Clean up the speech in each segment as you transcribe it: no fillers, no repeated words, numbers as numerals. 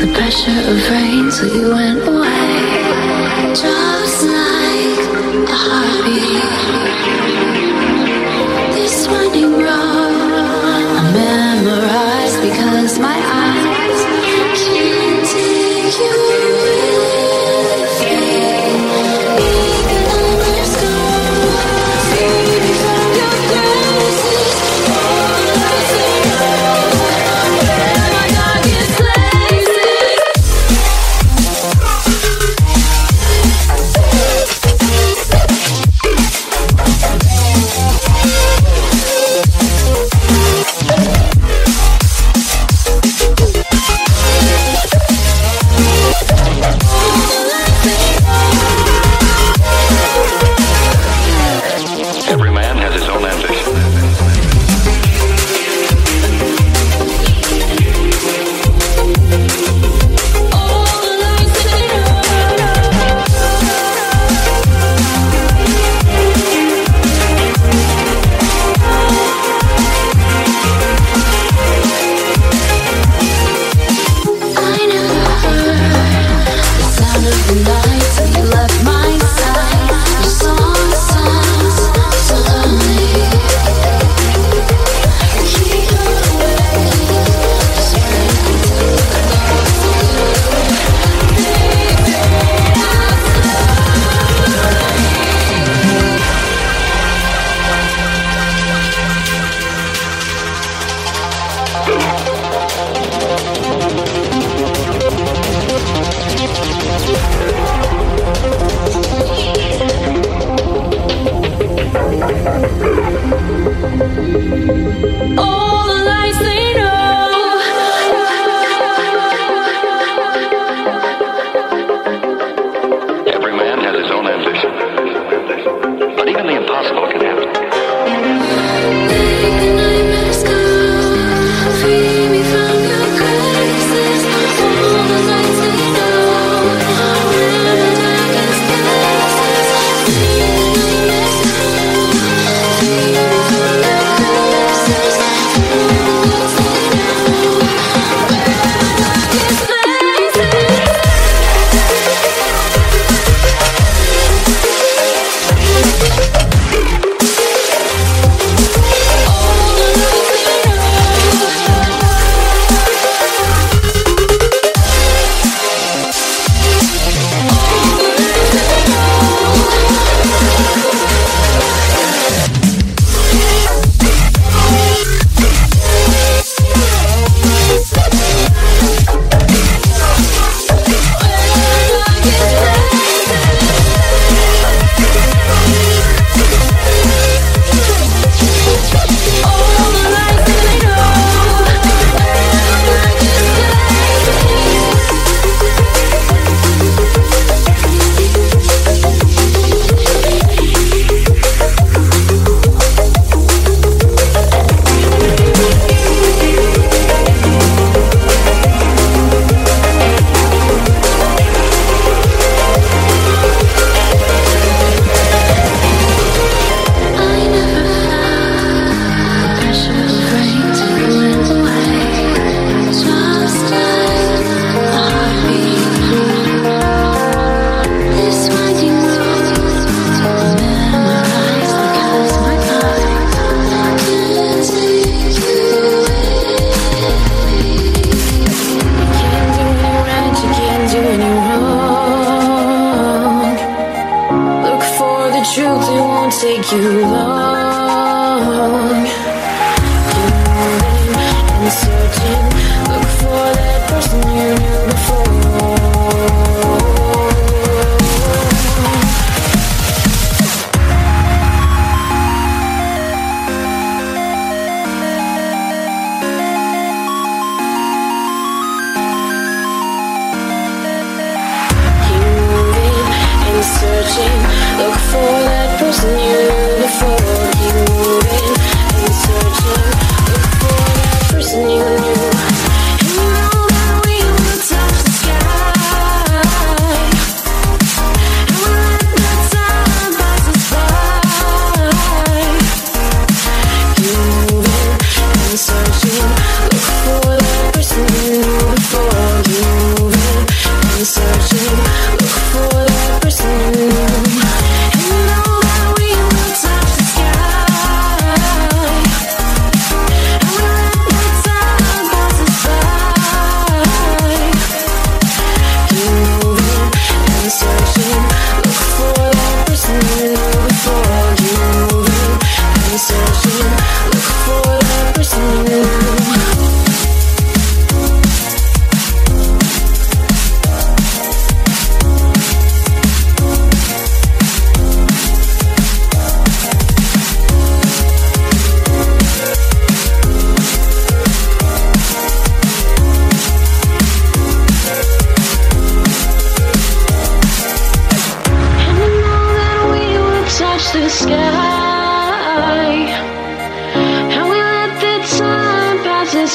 Look for that person you knew before you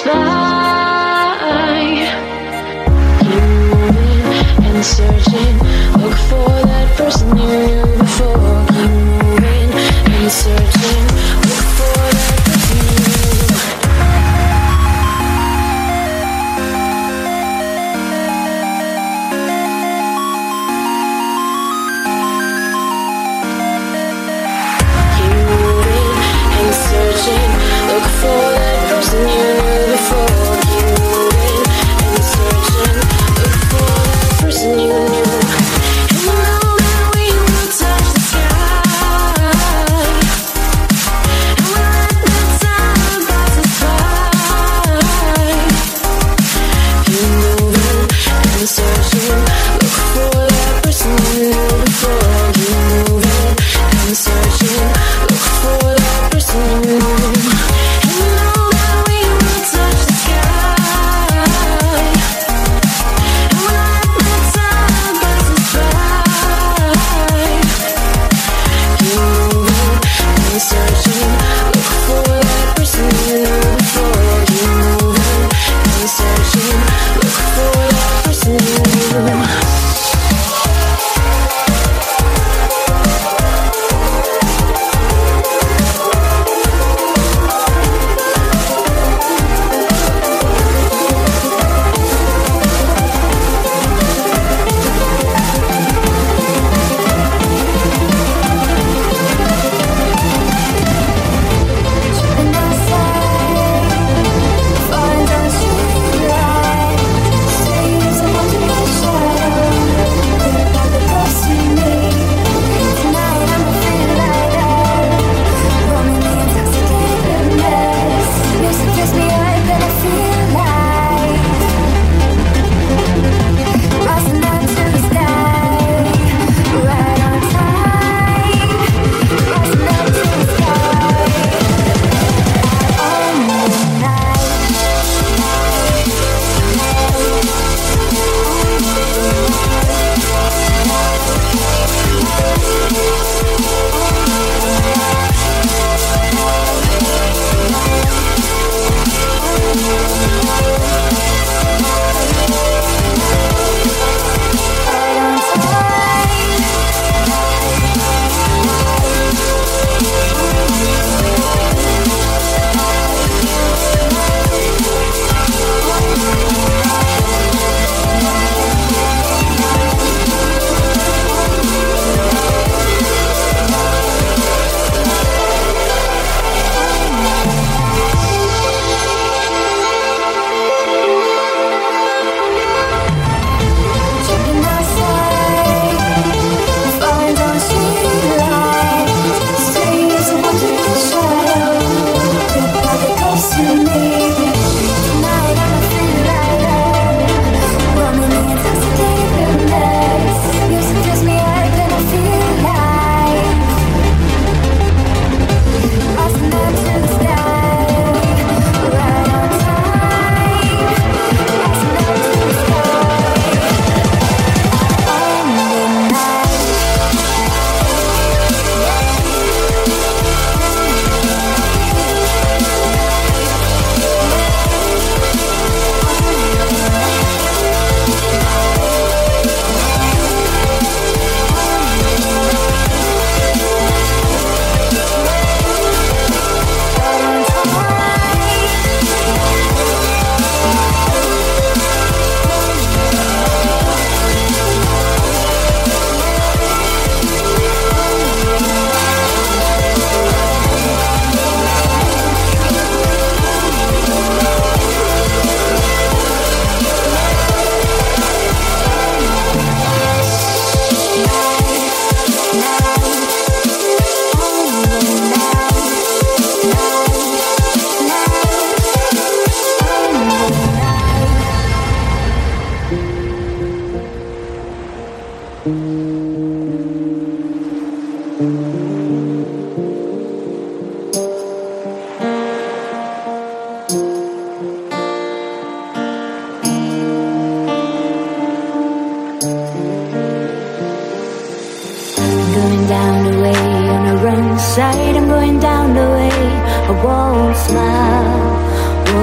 side, I'm going down the way. I won't smile,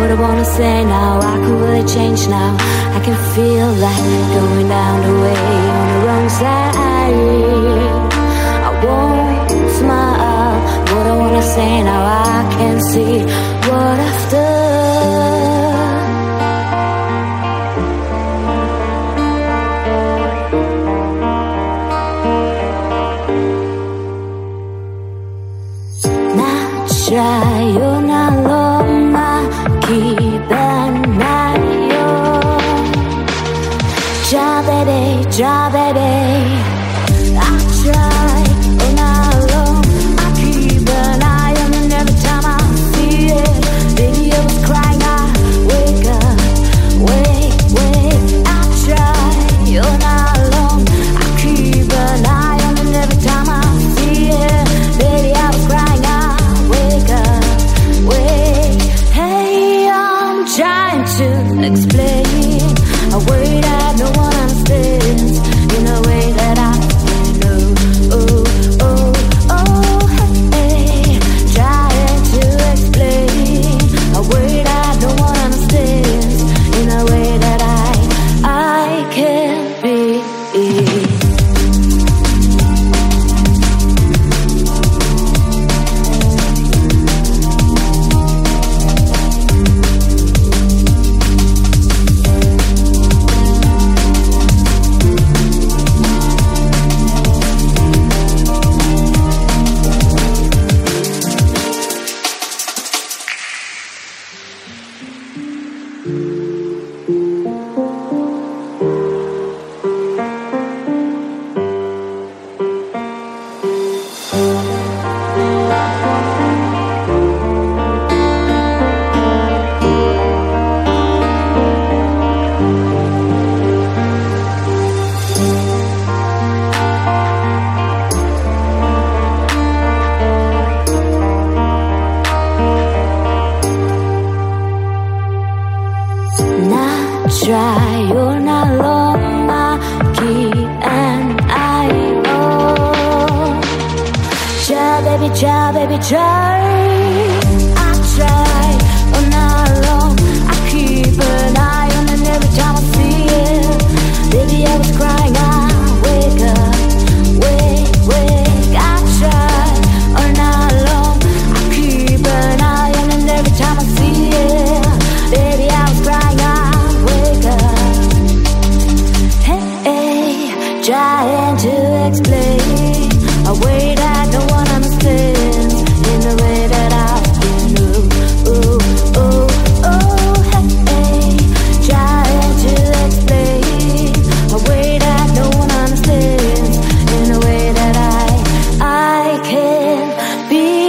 what I wanna say now. I can really change now. I can feel that going down the way on the wrong side. I won't smile. What I wanna say now, I can see what I've done. Try una loma 기반나요. Ja baby, ja baby. I try una loma 기반나요. And every time I see it, baby I was crying. I wake up, wake. I try una loma 기반나요. And every time I see it, baby I was crying. Trying to explain a way that no one understands in a way that I know. Oh, oh, oh, hey. Trying to explain a way that no one understands in a way that I can't be. Try una loma 기반나요. Ja baby, try. I try una loma 기반나요. And every time I see it, baby I was crying. I wake up, wake. I try una loma 기반나요. And every time I see it, baby I was crying. Trying to explain a way that no one understands in the way that I feel. Ooh, ooh, ooh, hey. Trying to explain a way that no one understands in a way that I can't be.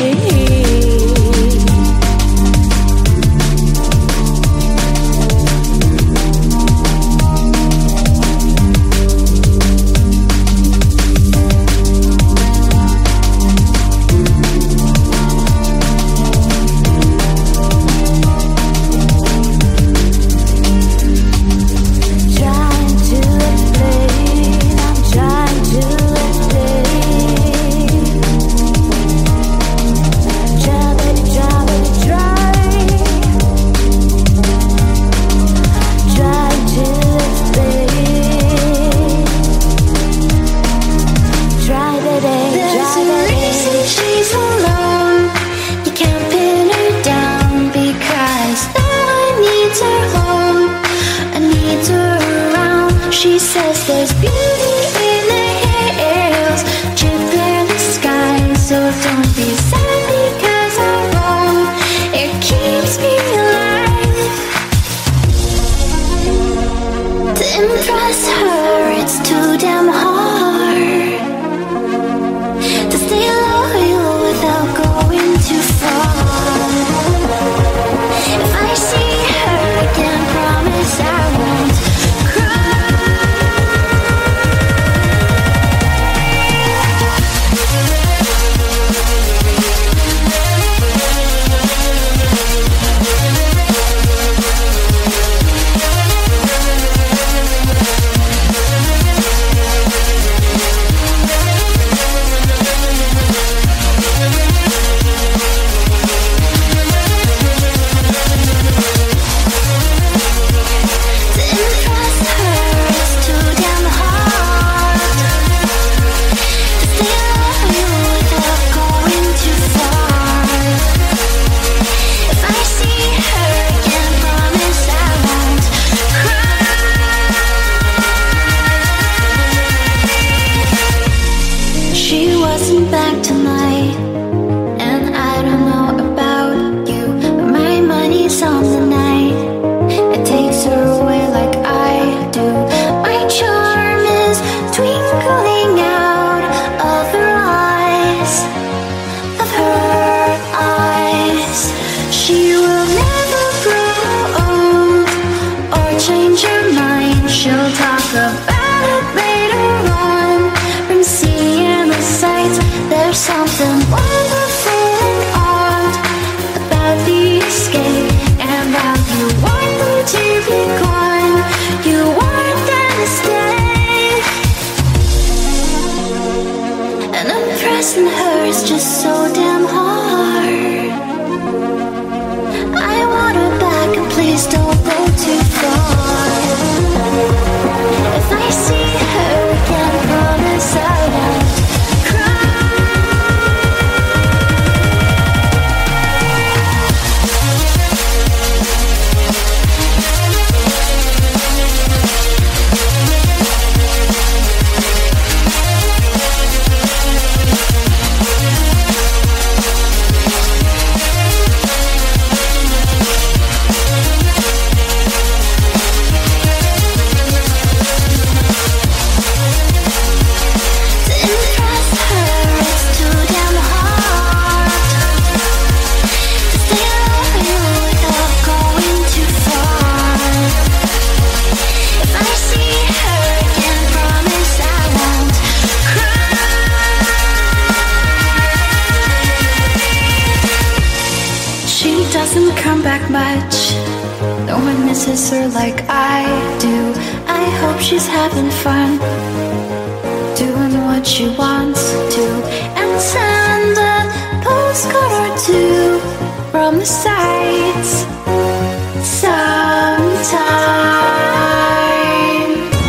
She says there's beauty in the hills, dripping in the sky. So don't be sad because I'm wrong. It keeps me alive. To impress her, it's too damn hard. To stay loyal without going too far. If I see her, I can't promise I won't cry. misses her like I do. I hope she's having fun, doing what she wants to, and send a postcard or two from the sights sometime.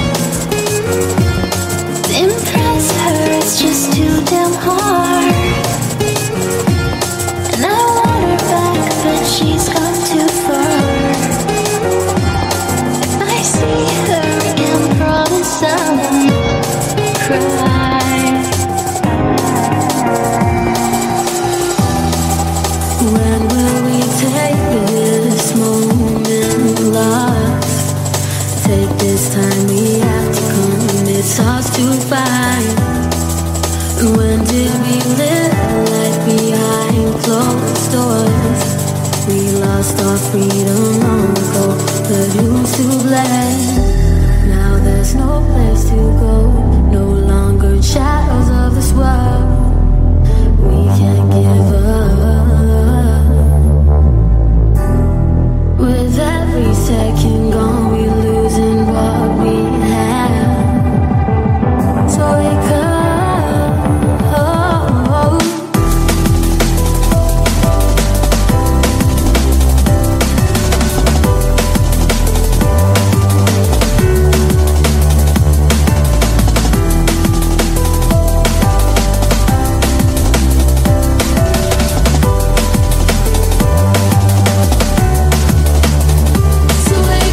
To impress her, it's just too damn hard, and I want her back, but she's gone too far. If I see her again, promise I won't cry. When will we take this moment lost? Take this time we have to come, it's ours to find. And when did we live like behind closed doors? We lost our freedom long ago, but who's to blame? Now there's no place to go, no longer in shadows of this world. We can't give up. With every second gone, we losing what we have. So wake up. So wake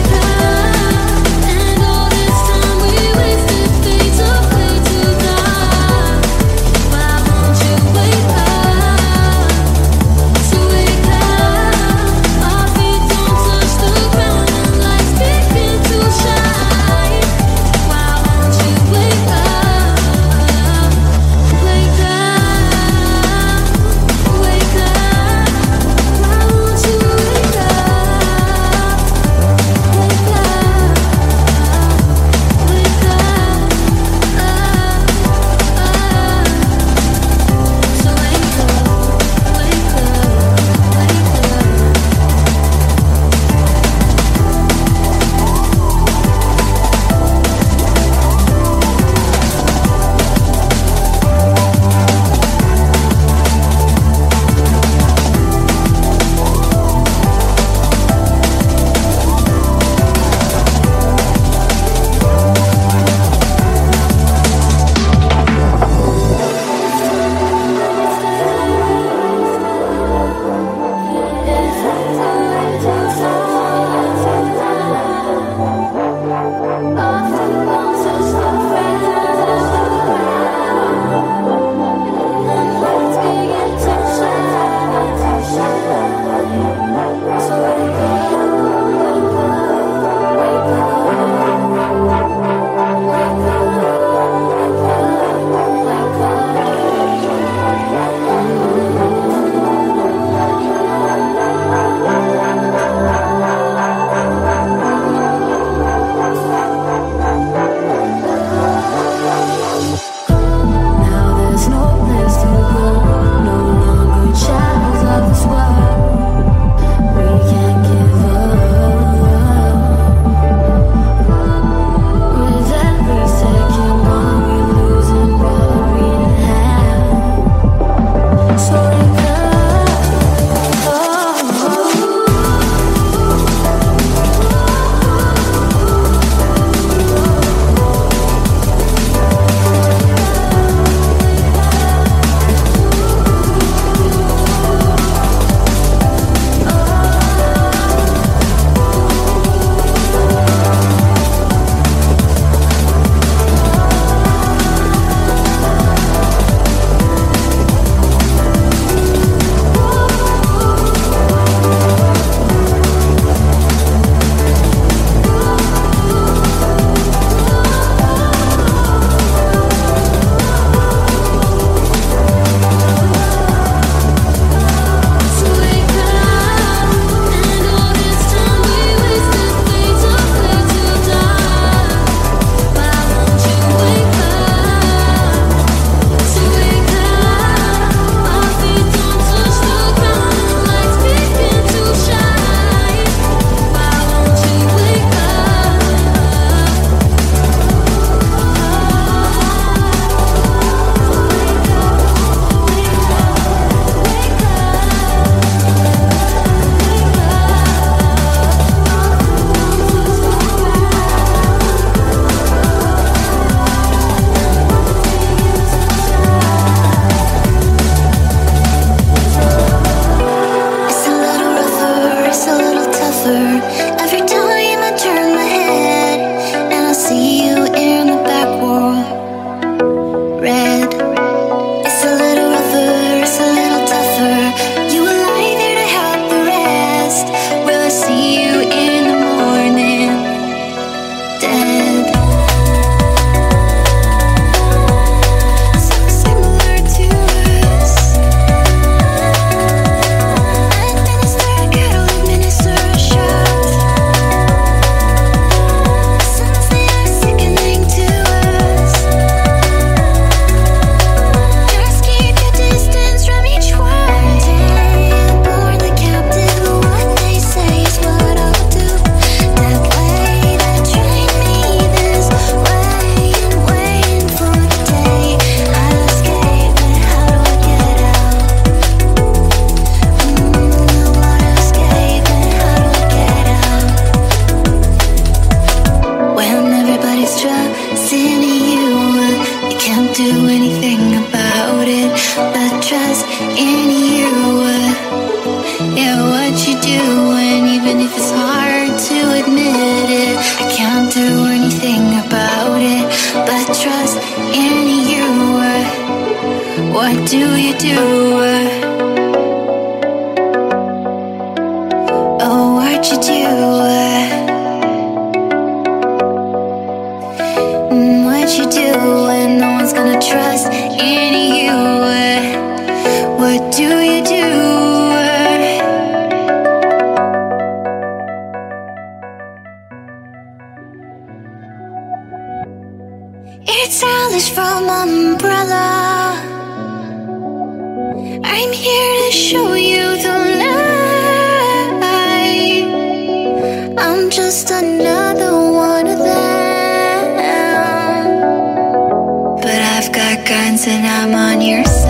to admit it. I can't do anything about it, but trust in you. What do you do? Oh, what you do? What you do when no one's gonna trust in you? What do you do? It's Alice from Umbrella. I'm here to show you the light. I'm just another one of them, but I've got guns and I'm on your side.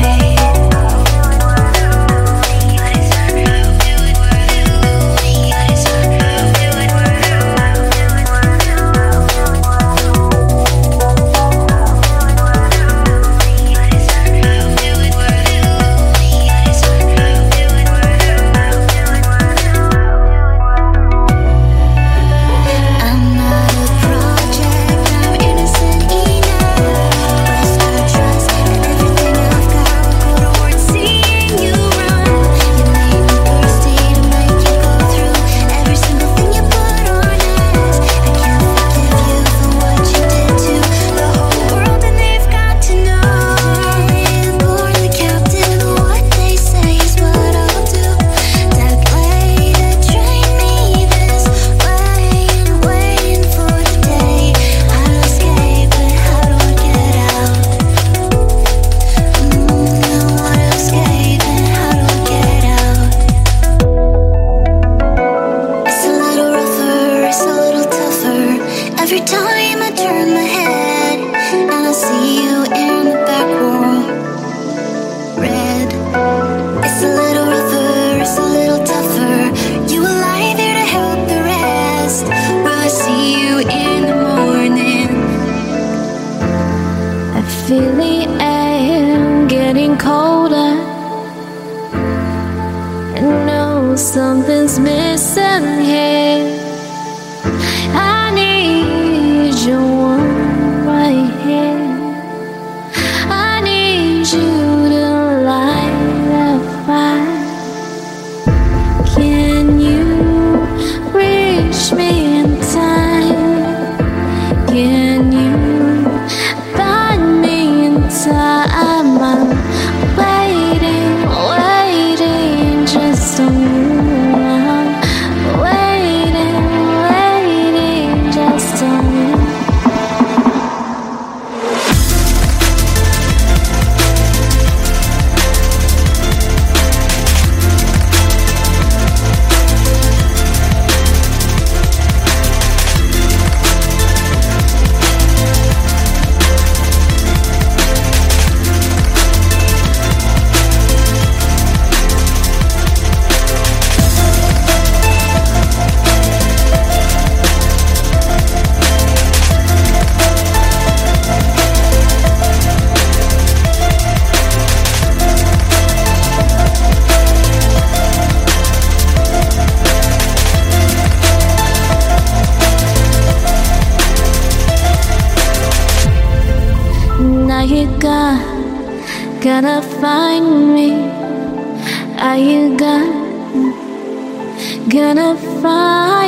Every time I turn my head and I see you in the back row, red. It's a little rougher, it's a little tougher. You alive here to help the rest. Will I see you in the morning? I feel the air getting colder. I know something's missing here. I need your one right here. I need you to light a fire. Can you reach me in time? Can you find me in time? I'm waiting, waiting just on you. Now you gotta find me. Are you gonna find